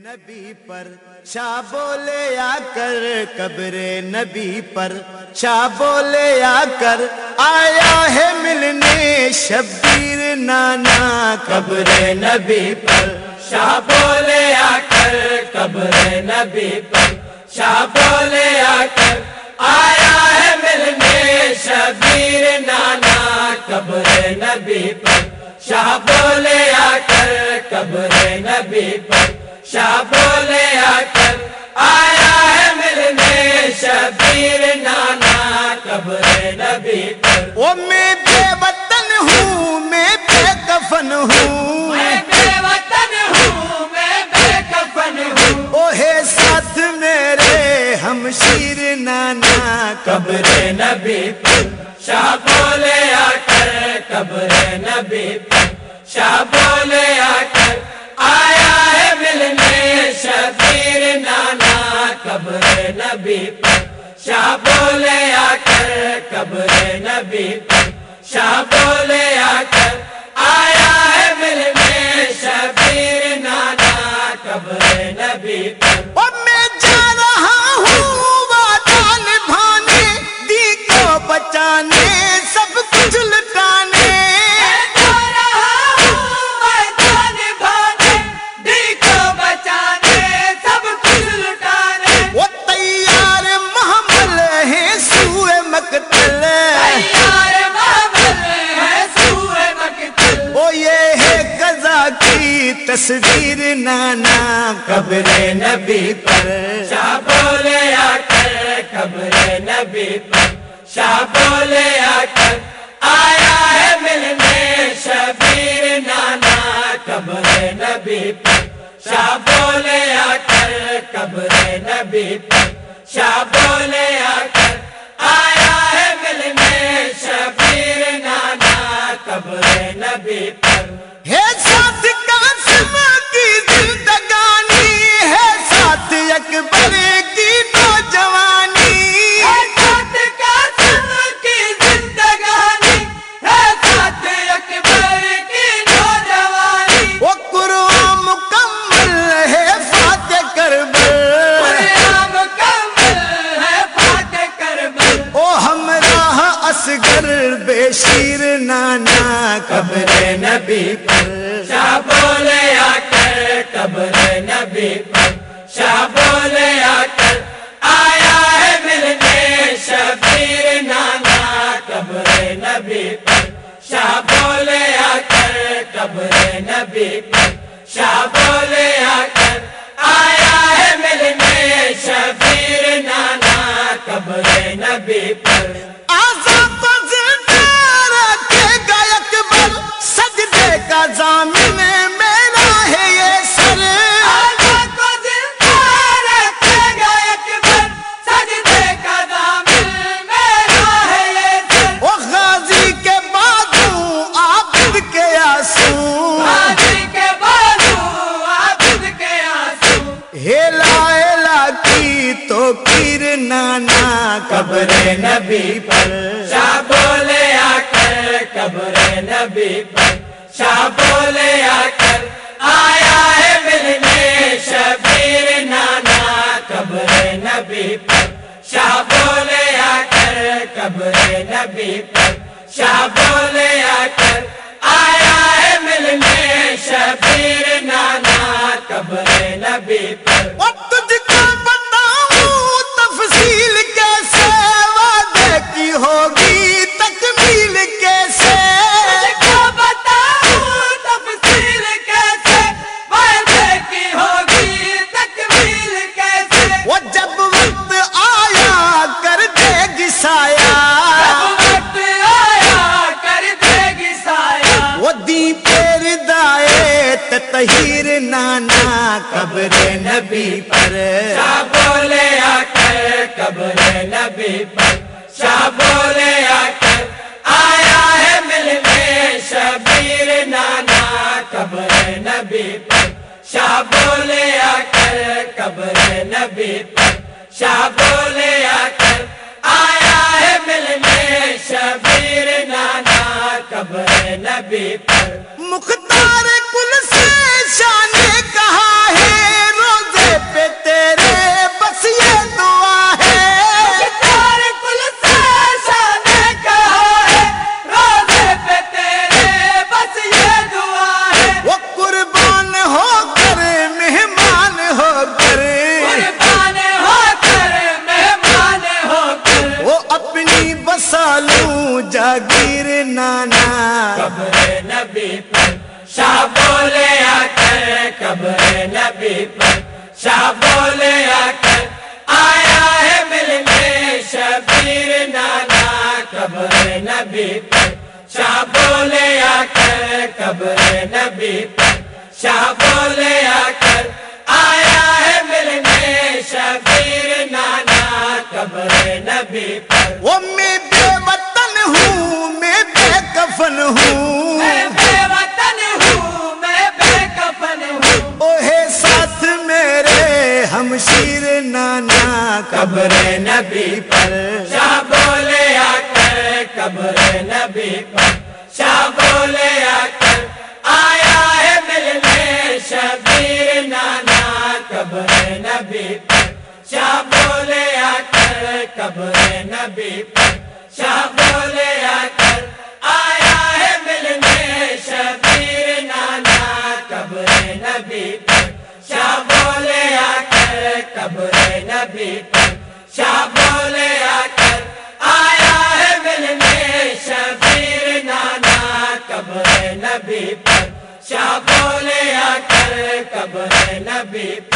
نبی پر شاہ بولے آ کر، قبر نبی پر شاہ بولے آ کر، آیا ہے ملنے شبیر نانا قبر نبی پر شاہ بولے آ کر، قبر نبی پر شاہ بولے آ کر، آیا ہے ملنے شبیر نانا قبر نبی پر شاہ بولے آ کر، قبر نبی پر شاہ بولے آ کر، آیا ہے ملنے شبیر نانا قبر نبی پر۔ او میں بے وطن ہوں، میں بے کفن ہوں، میں بے وطن ہوں، میں بے کفن ہوں، او ہے ساتھ میرے ہمشیر نانا قبر نبی پر شاہ بولے آ کر، قبر نبی پر شاہ بولے آ کر، آیا ہے ملنے شبیر نانا قبر نبی پر شاہ بولے آ کر، قبر نبی پر شاہ بولے آ کر، آیا ہے ملنے شبیر نانا قبر نبی پر۔ او میں جا رہا ہوں وعدہ نبھانے، دی کو بچانے، سب کچھ لٹانے، وہ تیار محمل ہے سوئے مقتل، وہ یہ ہے قضا کی تصویر نانا قبر نبی پر شاہ بولے آ کر، قبر نبی پر شاہ بولے آ کر، آیا ہے ملنے شبیر نانا قبر نبی پر شاہ بولے آ کر، قبر نبی پر شاہ بولے آ کر، آیا ہے ملنے شبیر نانا قبر نبی پر۔ ہے ساتھ قاسم کی زندگانی، ہے ساتھ اکبر کی نوجوانی، ساتھ قاسم کی زندگانی، ہے ساتھ اکبر کی نوجوانی، وہ قرآن مکمل ہے فاتح کربل، قرآن مکمل ہے فاتح کربل، او ہمراہ اصغر بے شیر نانا قبر نبی پر شاہ بولے آ کر، قبر نبی پر شاہ بولے آ کر، آیا ہے ملنے شبیر نانا قبر نبی پر شاہ بولے آ کر، قبر نبی پر شاہ بولے آ کر، آیا ہے ملنے شبیر نانا قبر نبی پر۔ آزاد زندہ رکھے گا اکبر، سجدے کا ضامن میرا ہے یہ سر، آزاد کو زندہ رکھے گا اکبر، سجدے کا ضامن میرا ہے یہ سر، او غازی کے بازو عابد کے آنسو، غازی کے بازو عابد کے آنسو، ہیلا ہیلا کی توقیر نانا قبر نبی پر شاہ بولے آ کر، قبر نبی پر شاہ بولے آ کر، آیا ہے ملنے شبیر نانا قبر نبی پر شاہ بولے آ کر، قبر نبی پر شاہ بولے آ کر، آیا ہے ملنے شبیر نانا قبر نبی پر۔ اور تجھ کو بتاؤں تفصیل کیسے، وعدے کی ہوگی تکمیل کیسے، تجھ کو بتاؤں تفصیل کیسے، وعدے کی ہوگی تکمیل کیسے، وہ جب وقت آیا کر دے گی سایہ، جب وقت آیا کر دے گی سایہ، وہ دی پیر دائے تطہیر نانا قبر نبی پر شاہ بولے آ کر، قبر نبی پر شاہ بولے آ کر، آیا ہے ملنے شبیر نانا قبر نبی پر شاہ بولے آ کر، قبر نبی پر شاہ بولے آ کر، آیا ہے ملنے شبیر نانا قبر نبی پر۔ مختار کل سے شان نے کہا ہے روز نبی پر شاہ بولے آ کر آیا ہے ملنے شبیر نانا قبر نبی پر شاہ بولے آ کر قبر نبی پر شاہ بولے آ کر آیا ہے ملنے شبیر نانا قبر نبی پر وہ میں بے وطن ہوں میں بے کفن ہوں میں بے وطن ہوں میں بے کفن ہوں اوہے ساتھ میرے ہمشیر نانا قبر نبی پر شاہ بولے آ کر قبر نبی پر شاہ بولے آ کر آیا ہے ملنے شبیر نانا قبر نبی پر شاہ بولے آ کر قبر نبی پر شاہ بولے آ کر آیا ہے ملنے شبیر نانا قبر نبی پر شاہ بولے آ کر قبر نبی پر شاہ بولے آ کر آیا ہے ملنے شبیر نانا قبر نبی پر شاہ بولے آ کر قبر نبی پر